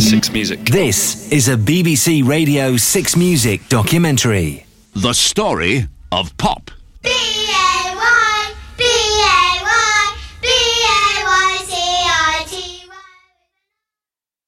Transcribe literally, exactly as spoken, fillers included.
Six Music. This is a B B C Radio six Music documentary. The Story of Pop. B A